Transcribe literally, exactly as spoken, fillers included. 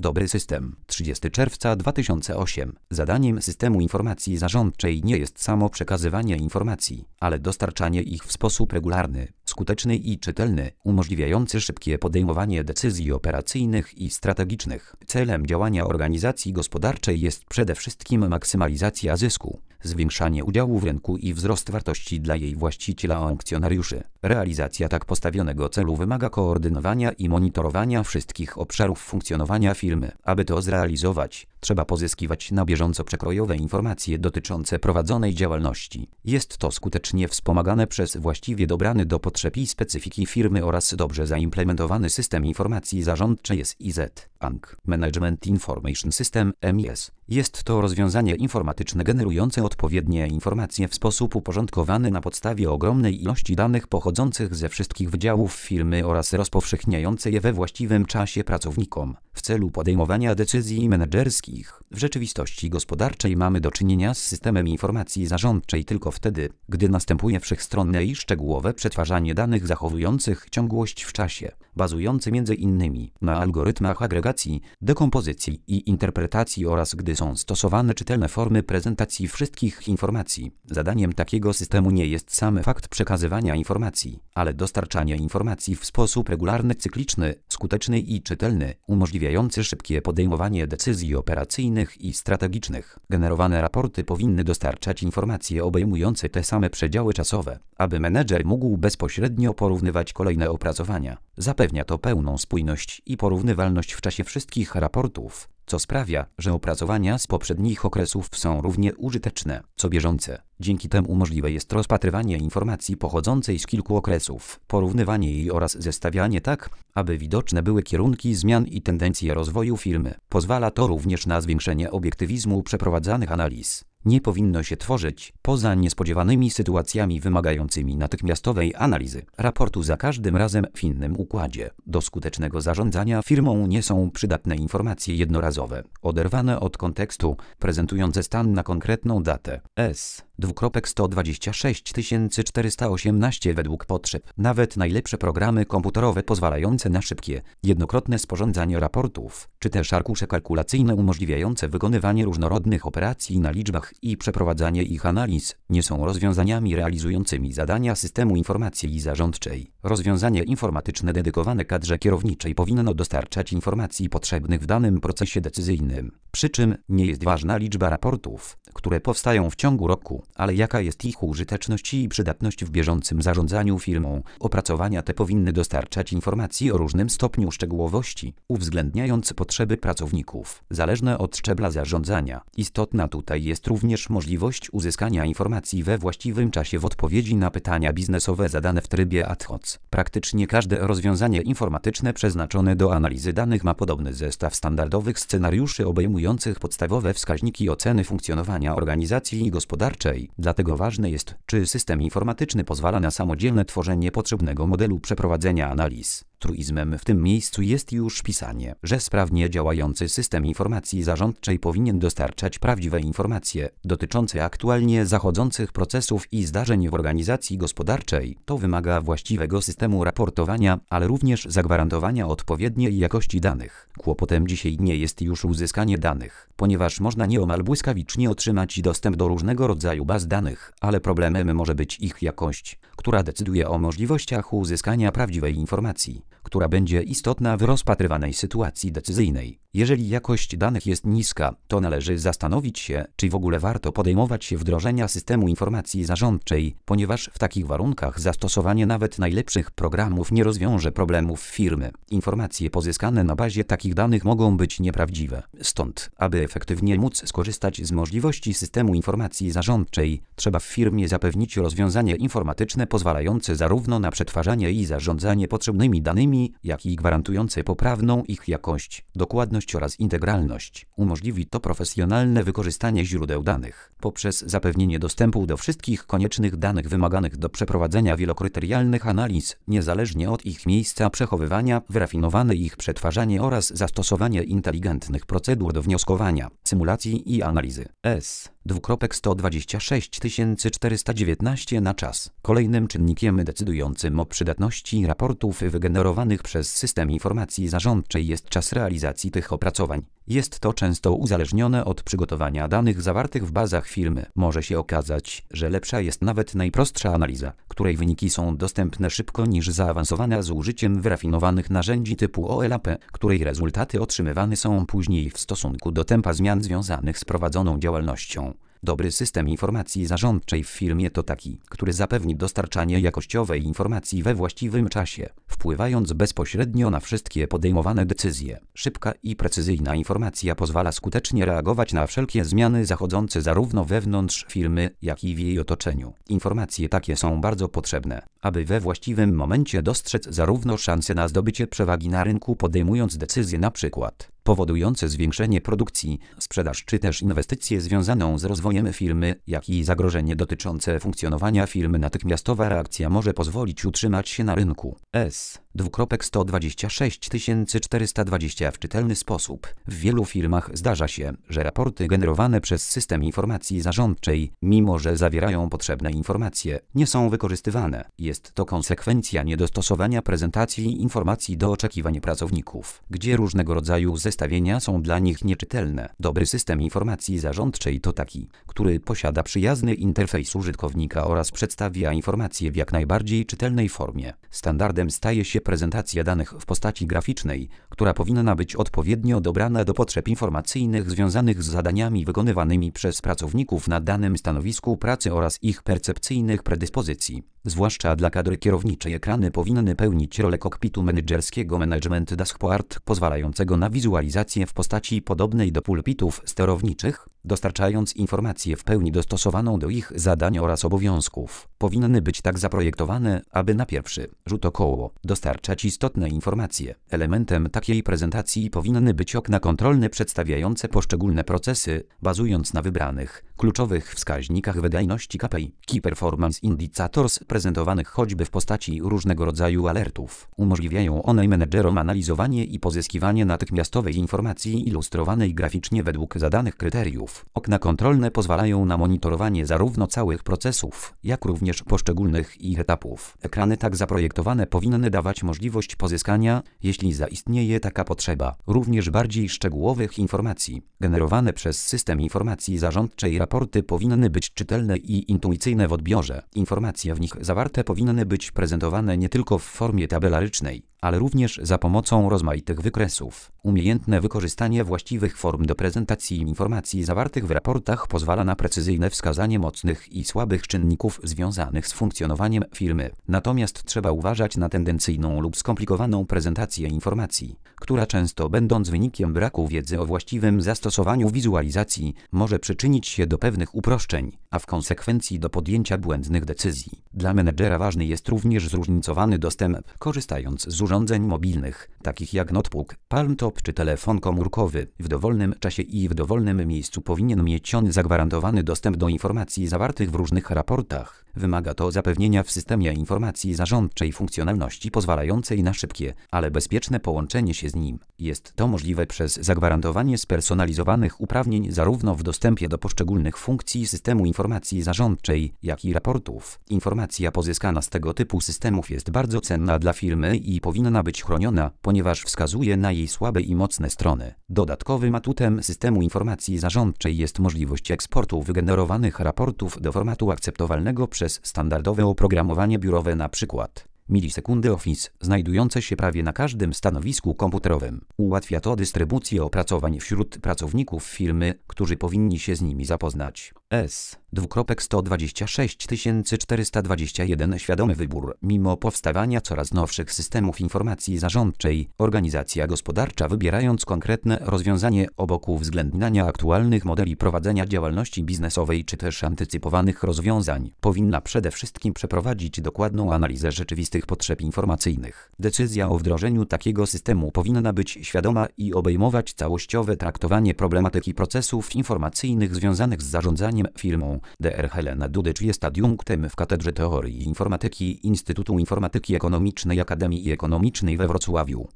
Dobry system. trzydziestego czerwca dwa tysiące ósmego. Zadaniem systemu informacji zarządczej nie jest samo przekazywanie informacji, ale dostarczanie ich w sposób regularny, skuteczny i czytelny, umożliwiający szybkie podejmowanie decyzji operacyjnych i strategicznych. Celem działania organizacji gospodarczej jest przede wszystkim maksymalizacja zysku, zwiększanie udziału w rynku i wzrost wartości dla jej właściciela akcjonariuszy. Realizacja tak postawionego celu wymaga koordynowania i monitorowania wszystkich obszarów funkcjonowania firmy. Aby to zrealizować, trzeba pozyskiwać na bieżąco przekrojowe informacje dotyczące prowadzonej działalności. Jest to skutecznie wspomagane przez właściwie dobrany do potrzeb i specyfiki firmy oraz dobrze zaimplementowany system informacji zarządczej S I Z. A N K. Management Information System M I S. Jest to rozwiązanie informatyczne generujące odpowiednie informacje w sposób uporządkowany na podstawie ogromnej ilości danych pochodzących ze wszystkich wydziałów firmy oraz rozpowszechniające je we właściwym czasie pracownikom w celu podejmowania decyzji menedżerskich. W rzeczywistości gospodarczej mamy do czynienia z systemem informacji zarządczej tylko wtedy, gdy następuje wszechstronne i szczegółowe przetwarzanie danych zachowujących ciągłość w czasie, bazujące między innymi na algorytmach agregacji, dekompozycji i interpretacji oraz gdy są stosowane czytelne formy prezentacji wszystkich informacji. Zadaniem takiego systemu nie jest sam fakt przekazywania informacji, ale dostarczanie informacji w sposób regularny, cykliczny, skuteczny i czytelny, umożliwiający szybkie podejmowanie decyzji operacyjnych i strategicznych. Generowane raporty powinny dostarczać informacje obejmujące te same przedziały czasowe, aby menedżer mógł bezpośrednio porównywać kolejne opracowania. Zapewnia to pełną spójność i porównywalność w czasie wszystkich raportów, co sprawia, że opracowania z poprzednich okresów są równie użyteczne, co bieżące. Dzięki temu możliwe jest rozpatrywanie informacji pochodzącej z kilku okresów, porównywanie jej oraz zestawianie tak, aby widoczne były kierunki zmian i tendencje rozwoju firmy. Pozwala to również na zwiększenie obiektywizmu przeprowadzanych analiz. Nie powinno się tworzyć, poza niespodziewanymi sytuacjami wymagającymi natychmiastowej analizy, raportu za każdym razem w innym układzie. Do skutecznego zarządzania firmą nie są przydatne informacje jednorazowe, oderwane od kontekstu, prezentujące stan na konkretną datę. S. sto dwadzieścia sześć tysięcy czterysta osiemnaście według potrzeb. Nawet najlepsze programy komputerowe pozwalające na szybkie, jednokrotne sporządzanie raportów, czy też arkusze kalkulacyjne umożliwiające wykonywanie różnorodnych operacji na liczbach i przeprowadzanie ich analiz, nie są rozwiązaniami realizującymi zadania systemu informacji zarządczej. Rozwiązanie informatyczne dedykowane kadrze kierowniczej powinno dostarczać informacji potrzebnych w danym procesie decyzyjnym. Przy czym nie jest ważna liczba raportów, które powstają w ciągu roku, ale jaka jest ich użyteczność i przydatność w bieżącym zarządzaniu firmą. Opracowania te powinny dostarczać informacji o różnym stopniu szczegółowości, uwzględniając potrzeby pracowników, zależne od szczebla zarządzania. Istotna tutaj jest również możliwość uzyskania informacji we właściwym czasie w odpowiedzi na pytania biznesowe zadane w trybie ad hoc. Praktycznie każde rozwiązanie informatyczne przeznaczone do analizy danych ma podobny zestaw standardowych scenariuszy obejmujących podstawowe wskaźniki oceny funkcjonowania organizacji gospodarczej. Dlatego ważne jest, czy system informatyczny pozwala na samodzielne tworzenie potrzebnego modelu przeprowadzenia analiz. Truizmem w tym miejscu jest już pisanie, że sprawnie działający system informacji zarządczej powinien dostarczać prawdziwe informacje dotyczące aktualnie zachodzących procesów i zdarzeń w organizacji gospodarczej. To wymaga właściwego systemu raportowania, ale również zagwarantowania odpowiedniej jakości danych. Kłopotem dzisiaj nie jest już uzyskanie danych, ponieważ można nieomal błyskawicznie otrzymać dostęp do różnego rodzaju baz danych, ale problemem może być ich jakość, która decyduje o możliwościach uzyskania prawdziwej informacji, która będzie istotna w rozpatrywanej sytuacji decyzyjnej. Jeżeli jakość danych jest niska, to należy zastanowić się, czy w ogóle warto podejmować się wdrożenia systemu informacji zarządczej, ponieważ w takich warunkach zastosowanie nawet najlepszych programów nie rozwiąże problemów firmy. Informacje pozyskane na bazie takich danych mogą być nieprawdziwe. Stąd, aby efektywnie móc skorzystać z możliwości systemu informacji zarządczej, trzeba w firmie zapewnić rozwiązanie informatyczne pozwalające zarówno na przetwarzanie i zarządzanie potrzebnymi danymi, jak i gwarantujące poprawną ich jakość, dokładność oraz integralność. Umożliwi to profesjonalne wykorzystanie źródeł danych poprzez zapewnienie dostępu do wszystkich koniecznych danych wymaganych do przeprowadzenia wielokryterialnych analiz, niezależnie od ich miejsca przechowywania, wyrafinowane ich przetwarzanie oraz zastosowanie inteligentnych procedur do wnioskowania, symulacji i analizy. S. sto dwadzieścia sześć tysięcy czterysta dziewiętnaście na czas. Kolejnym czynnikiem decydującym o przydatności raportów wygenerowanych przez system informacji zarządczej jest czas realizacji tych opracowań. Jest to często uzależnione od przygotowania danych zawartych w bazach firmy. Może się okazać, że lepsza jest nawet najprostsza analiza, której wyniki są dostępne szybko, niż zaawansowana z użyciem wyrafinowanych narzędzi typu O L A P, której rezultaty otrzymywane są później w stosunku do tempa zmian związanych z prowadzoną działalnością. Dobry system informacji zarządczej w firmie to taki, który zapewni dostarczanie jakościowej informacji we właściwym czasie, wpływając bezpośrednio na wszystkie podejmowane decyzje. Szybka i precyzyjna informacja pozwala skutecznie reagować na wszelkie zmiany zachodzące zarówno wewnątrz firmy, jak i w jej otoczeniu. Informacje takie są bardzo potrzebne, aby we właściwym momencie dostrzec zarówno szanse na zdobycie przewagi na rynku, podejmując decyzje na przykład powodujące zwiększenie produkcji, sprzedaż czy też inwestycje związaną z rozwojem firmy, jak i zagrożenie dotyczące funkcjonowania firmy. Natychmiastowa reakcja może pozwolić utrzymać się na rynku. S. sto dwadzieścia sześć tysięcy czterysta dwadzieścia W czytelny sposób. W wielu firmach zdarza się, że raporty generowane przez system informacji zarządczej, mimo że zawierają potrzebne informacje, nie są wykorzystywane. Jest to konsekwencja niedostosowania prezentacji informacji do oczekiwań pracowników, gdzie różnego rodzaju zestawienia są dla nich nieczytelne. Dobry system informacji zarządczej to taki, który posiada przyjazny interfejs użytkownika oraz przedstawia informacje w jak najbardziej czytelnej formie. Standardem staje się prezentacja danych w postaci graficznej, która powinna być odpowiednio dobrana do potrzeb informacyjnych związanych z zadaniami wykonywanymi przez pracowników na danym stanowisku pracy oraz ich percepcyjnych predyspozycji. Zwłaszcza dla kadry kierowniczej ekrany powinny pełnić rolę kokpitu menedżerskiego Management Dashboard, pozwalającego na wizualizację w postaci podobnej do pulpitów sterowniczych, dostarczając informację w pełni dostosowaną do ich zadań oraz obowiązków. Powinny być tak zaprojektowane, aby na pierwszy rzut około dostarczać istotne informacje. Elementem takiej prezentacji powinny być okna kontrolne przedstawiające poszczególne procesy, bazując na wybranych, kluczowych wskaźnikach wydajności K P I, Key Performance Indicators, prezentowanych choćby w postaci różnego rodzaju alertów. Umożliwiają one menedżerom analizowanie i pozyskiwanie natychmiastowej informacji ilustrowanej graficznie według zadanych kryteriów. Okna kontrolne pozwalają na monitorowanie zarówno całych procesów, jak również poszczególnych ich etapów. Ekrany tak zaprojektowane powinny dawać możliwość pozyskania, jeśli zaistnieje taka potrzeba, również bardziej szczegółowych informacji. Generowane przez system informacji zarządczej raporty powinny być czytelne i intuicyjne w odbiorze. Informacje w nich zawarte powinny być prezentowane nie tylko w formie tabelarycznej, ale również za pomocą rozmaitych wykresów. Umiejętne wykorzystanie właściwych form do prezentacji informacji zawartych w raportach pozwala na precyzyjne wskazanie mocnych i słabych czynników związanych z funkcjonowaniem firmy. Natomiast trzeba uważać na tendencyjną lub skomplikowaną prezentację informacji, która często, będąc wynikiem braku wiedzy o właściwym zastosowaniu wizualizacji, może przyczynić się do pewnych uproszczeń, a w konsekwencji do podjęcia błędnych decyzji. Dla menedżera ważny jest również zróżnicowany dostęp, korzystając z urządzeń mobilnych, takich jak notebook, palmtop czy telefon komórkowy. W dowolnym czasie i w dowolnym miejscu powinien mieć on zagwarantowany dostęp do informacji zawartych w różnych raportach. Wymaga to zapewnienia w systemie informacji zarządczej funkcjonalności pozwalającej na szybkie, ale bezpieczne połączenie się z nim. Jest to możliwe przez zagwarantowanie spersonalizowanych uprawnień zarówno w dostępie do poszczególnych funkcji systemu informacji zarządczej, jak i raportów. Informacja pozyskana z tego typu systemów jest bardzo cenna dla firmy i powinna być chroniona, ponieważ wskazuje na jej słabe i mocne strony. Dodatkowym atutem systemu informacji zarządczej jest możliwość eksportu wygenerowanych raportów do formatu akceptowalnego przez standardowe oprogramowanie biurowe, np. Milisekundy Office, znajdujące się prawie na każdym stanowisku komputerowym. Ułatwia to dystrybucję opracowań wśród pracowników firmy, którzy powinni się z nimi zapoznać. S. sto dwadzieścia sześć tysięcy czterysta dwadzieścia jeden Świadomy wybór. Mimo powstawania coraz nowszych systemów informacji zarządczej, organizacja gospodarcza, wybierając konkretne rozwiązanie obok uwzględniania aktualnych modeli prowadzenia działalności biznesowej czy też antycypowanych rozwiązań, powinna przede wszystkim przeprowadzić dokładną analizę rzeczywistych potrzeb informacyjnych. Decyzja o wdrożeniu takiego systemu powinna być świadoma i obejmować całościowe traktowanie problematyki procesów informacyjnych związanych z zarządzaniem firmą. Dr Helena Dudycz jest adiunktem w Katedrze Teorii Informatyki Instytutu Informatyki Ekonomicznej Akademii Ekonomicznej we Wrocławiu.